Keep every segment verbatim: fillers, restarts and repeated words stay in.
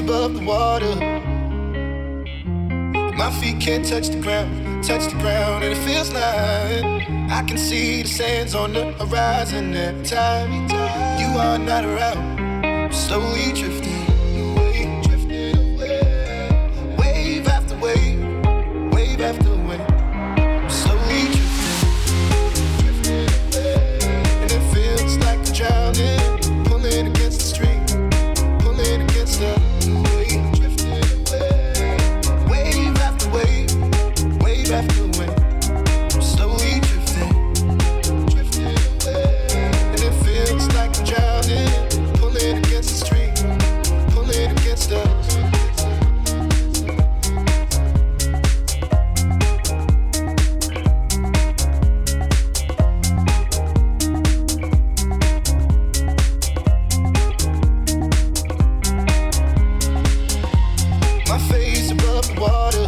above the water. My feet can't touch the ground, touch the ground, and it feels like I can see the sands on the horizon every time you are not around. I'm slowly drifting away, drifting away, wave after wave, wave after wave. I'm slowly drifting, drifting away, and it feels like I'm drowning, pulling against the stream, pulling against the wave, drifting away, wave after wave, wave after wave. I'm slowly drifting, drifting away, and it feels like I'm drowning, pulling against the stream, pulling against us. My face above the water,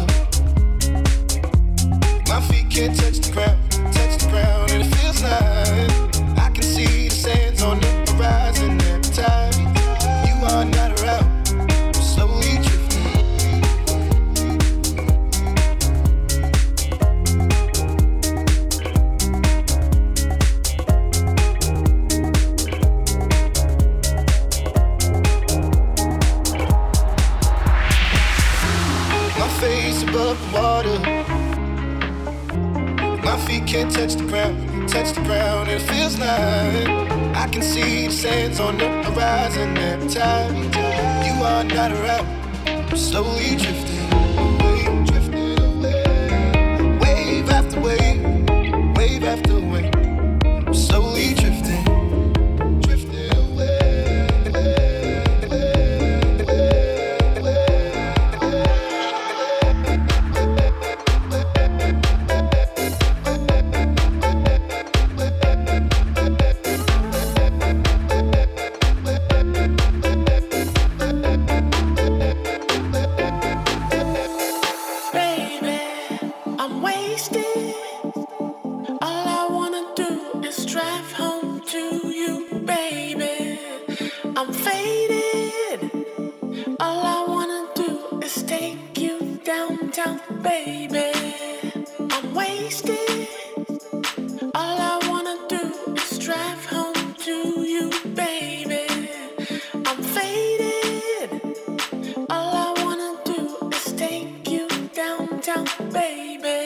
my feet can't touch the ground, touch the ground, and it feels like I can see the sands on the horizon every time you are not around. I'm slowly drifting, my face above the water. My feet can't touch the ground, touch the ground, and it feels like I can see the sands on the horizon every time you are not around. I'm slowly drifting away, drifting away, wave after wave, wave after wave. I'm slowly drifting, drifting away, away, away, away. Baby, I'm wasted. All I wanna do is drive home to you, baby. I'm faded. All I wanna do is take you downtown, baby. I'm wasted. All I wanna do is drive home to you, baby. I'm faded. All I wanna do is take you downtown, baby.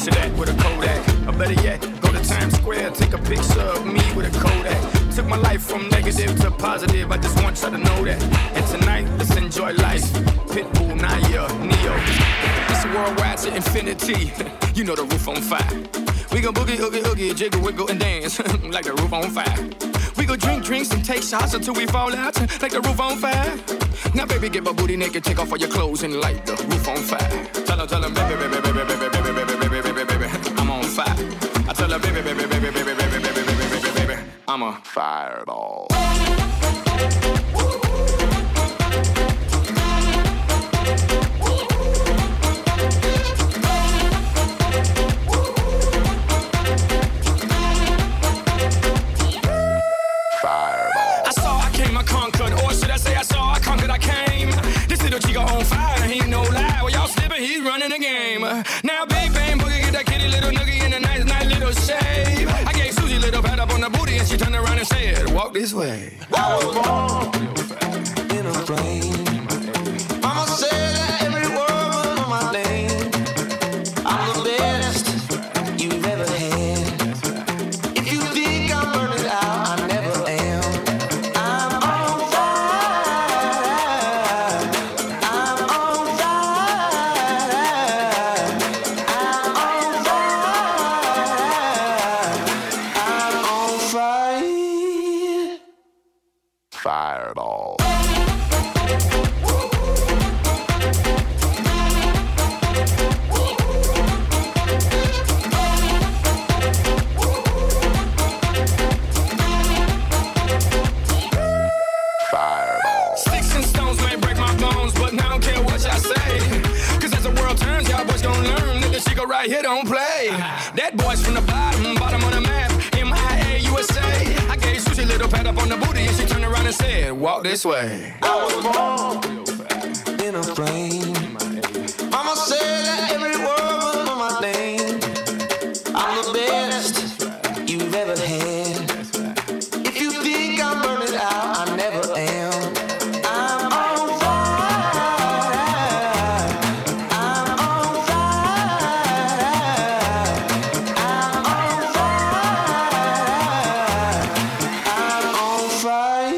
picture that with a Kodak. Or better yet, go to Times Square, take a picture of me with a Kodak. Took my life from negative to positive, I just want y'all to know that. And tonight, let's enjoy life. Pitbull, Naya, Neo. It's a worldwide to infinity. You know the roof on fire. We gon' boogie, oogie, oogie, jiggle, wiggle, and dance like the roof on fire. We gon' drink drinks and take shots until we fall out like the roof on fire. Now, baby, get my booty naked, take off all your clothes and light the roof on fire. Tell her, tell her, baby, baby, baby, baby, baby, baby, baby, baby, baby, I'm on fire. I tell her, baby, baby, baby, baby, baby, baby, baby, baby, baby, I'm a fireball. Running the game. Now Big Bang Boogie get that kitty little noogie in a nice, nice little shave. I gave Susie a little pat up on the booty and she turned around and said, walk this way. I was born in a plane. Mama said that every word was on my name. I'm the best you've ever had. If you think I'm burning out, I never am. I'm on fire. I'm on fire. Fireball. Fireball. Sticks and stones may break my bones, but I don't care what y'all say. Cause as the world turns, y'all boys gon' learn that this shit go right here don't play. That boy's from the bottom, bottom of the map. M I A U S A. I gave Susie a little pat up on the booty and she turned around and said, walk this way. I was born in a plane. Mama said that every word was on my name. I'm the best you've ever had. If you think I'm burning out, I never am. I'm on fire. I'm on fire. I'm on fire. I'm on fire.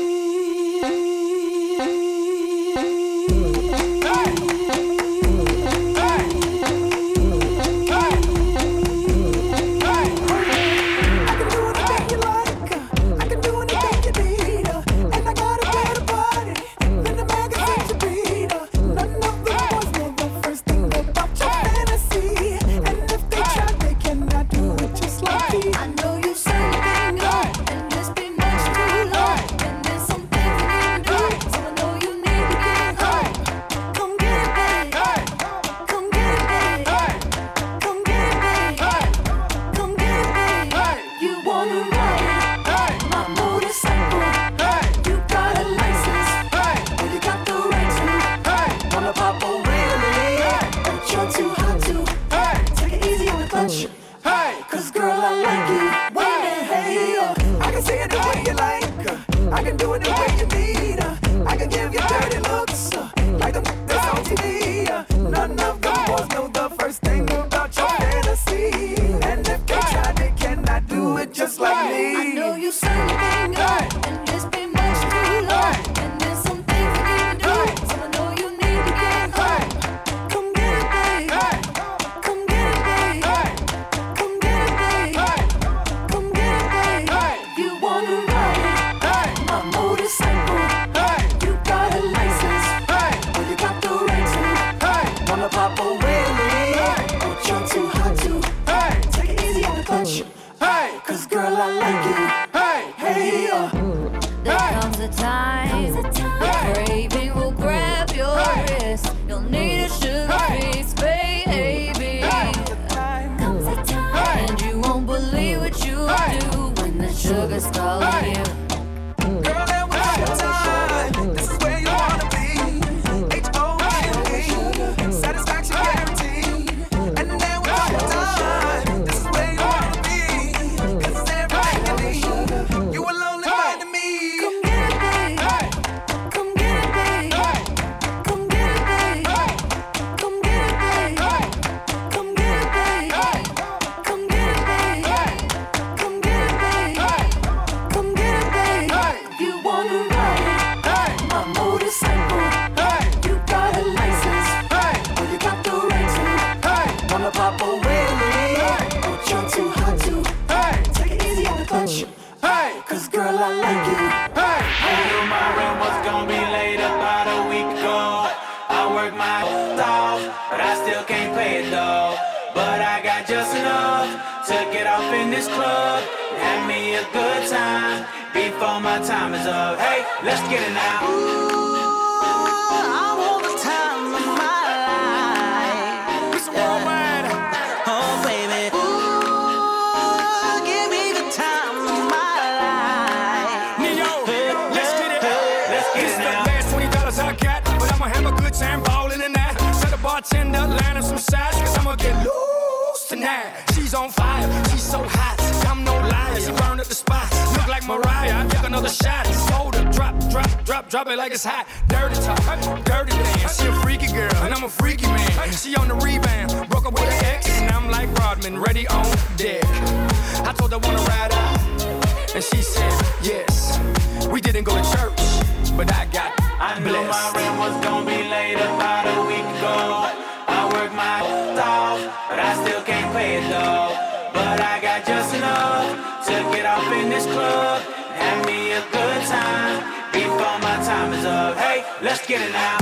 to get off in this club. Have me a good time before my time is up. Hey, let's get it now. Ooh, I want the time of my life. It's worldwide. Oh, baby. Ooh, give me the time of my life. Neo, let's get it. Let's get This it is the now. last twenty dollars I got, but I'ma have a good time ballin' in that. Tell the bartender, line up some sides, cause I'ma get loose tonight. She's on fire, she's so hot, I'm no liar. She burned up the spot, look like Mariah. I took another shot, hold her, drop, drop, drop, drop it like it's hot. Dirty talk, dirty dance. She a freaky girl, and I'm a freaky man. She on the rebound, broke up with her ex, and I'm like Rodman, ready on deck. I told her wanna ride out, and she said yes. We didn't go to church, but I got I knew blessed. my rent was gonna be late about a week ago. I worked my off, but I still can't pay it though. But I got just enough to get off in this club. Have me a good time before my time is up. Hey, let's get it now.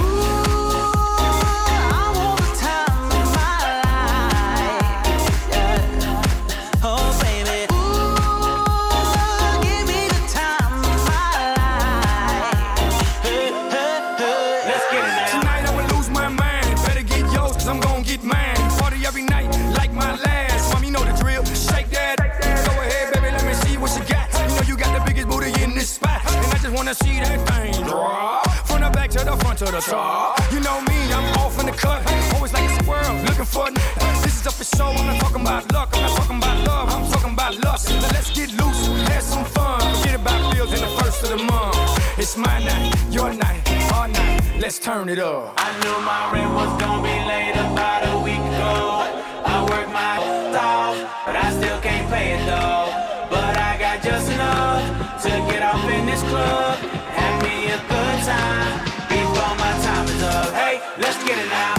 I want the time of my life. Yeah. Oh, baby. Ooh, give me the time of my life. Hey, hey, hey. Let's get it now. Tonight I'ma lose my mind. Better get yours, cause I'm gon' get mine. Party every night, like my last. Mom, you know the drill. Shake that. Go ahead, baby, let me see what you got. You know you got the biggest booty in this spot. And I just wanna see that thing drop. From the back to the front to the top. You know me, I'm off in the cut. Always like a squirrel, looking for it. This is up for show. I'm not talking about luck. I'm not talking about love. I'm talking about lust. Now let's get loose, have some fun. Forget about bills in the first of the month. It's my night, your night, our night. Let's turn it up. I knew my rent was gonna be late about a week ago. I worked my off, but I still can't pay it though. But I got just enough to get off in this club. Have me a good time before my time is up. Hey, let's get it now.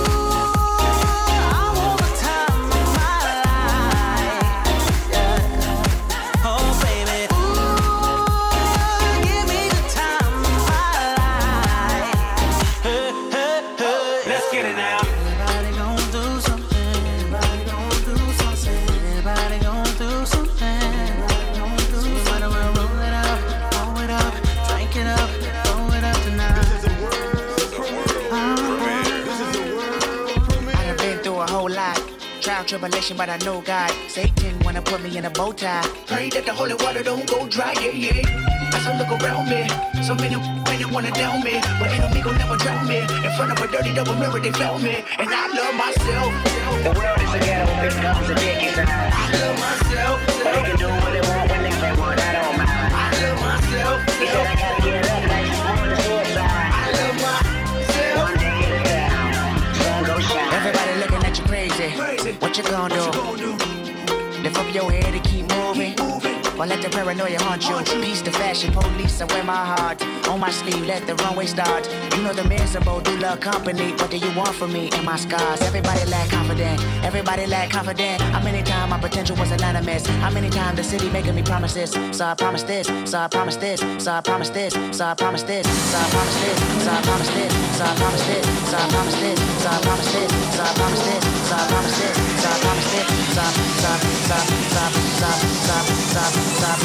I want the time of my life. Yeah. Oh, baby. Ooh, give me the time of my life. Hey, hey, hey. Let's get it now. Everybody gon' do something. Everybody gon' do something. Everybody gon' do something. So why don't we roll it up, roll it up, drink it up, roll it up tonight. I done been through a whole lot. Trial, tribulation, but I know God. Satan wanna put me in a bow tie. Pray that the holy water don't go dry, yeah, yeah. As I look around me, so many women wanna down me, but enemy gon' never drown me. In front of a dirty double mirror, they found me, and I love myself. The world is a ghetto if it comes to dick inside. I love myself. But they can do what they want when they say what I don't mind. I love myself. He said I gotta get up like you want the suicide. I love myself. One day at a time, sun go shine. Everybody looking at you crazy. Crazy. What you gonna What you do? gonna do? Lift up your head and keep moving. Keep moving. Or let the paranoia haunt you. Peace to fashion, police, I wear my heart on my sleeve, let the runway start. You know the miserable do love company. What do you want from me and my scars? Everybody lack confident, everybody lack confident. How many times my potential was anonymous? How many times the city making me promises? So I promise this, so I promise this, so I promise this, so I promise this, so I promise this, so I promise this, so I promise this, so I promise this, so I promise this, so I promise this, so I promise this, so I promise this, so I stop, stop, stop, stop, stop, stop. Stop.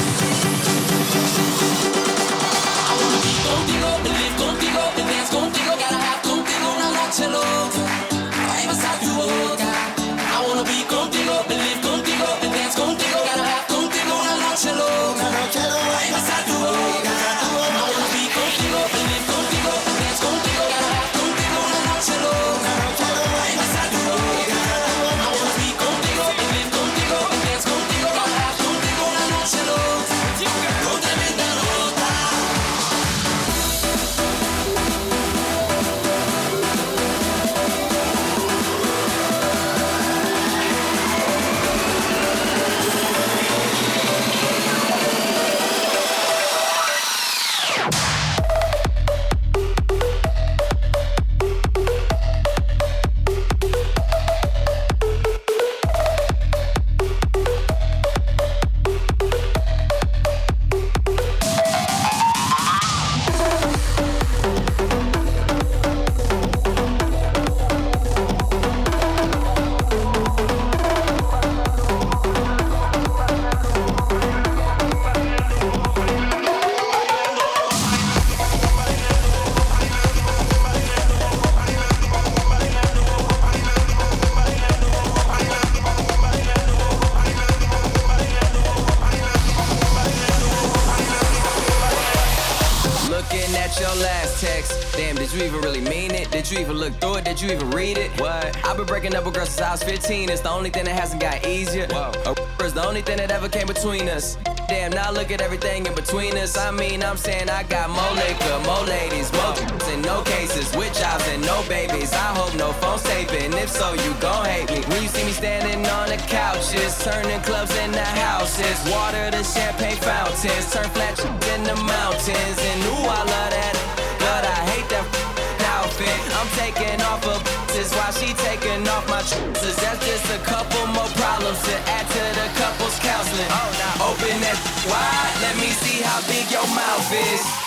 Contigo, believe contigo, and dance contigo, gotta have contigo una noche loca. Ay, besar tu boca. I wanna be contigo, believe contigo, and dance contigo, gotta have contigo una noche loca. Ay, besar tu boca. I wanna be contigo, believe contigo, and dance contigo, gotta have contigo una noche loca. Ay, besar your last text? Damn, did you even really mean it? Did you even look through it? Did you even read it? What? I've been breaking up with girls since I was fifteen. It's the only thing that hasn't got easier. Whoa. A is the only thing that ever came between us. Damn, now look at everything in between us. I mean, I'm saying I got more liquor, more ladies, more and no cases, with jobs and no babies. I hope no phone's taping. If so, you gon' hate me. When you see me standing on the couches, turning clubs into houses, water to champagne fountains, turn flat in the mountains. And ooh, I love that, but I hate that outfit. I'm taking off her is while she taking off my trousers. That's just a couple more problems to add to the couple's counseling. Oh, now open that wide, let me see how big your mouth is.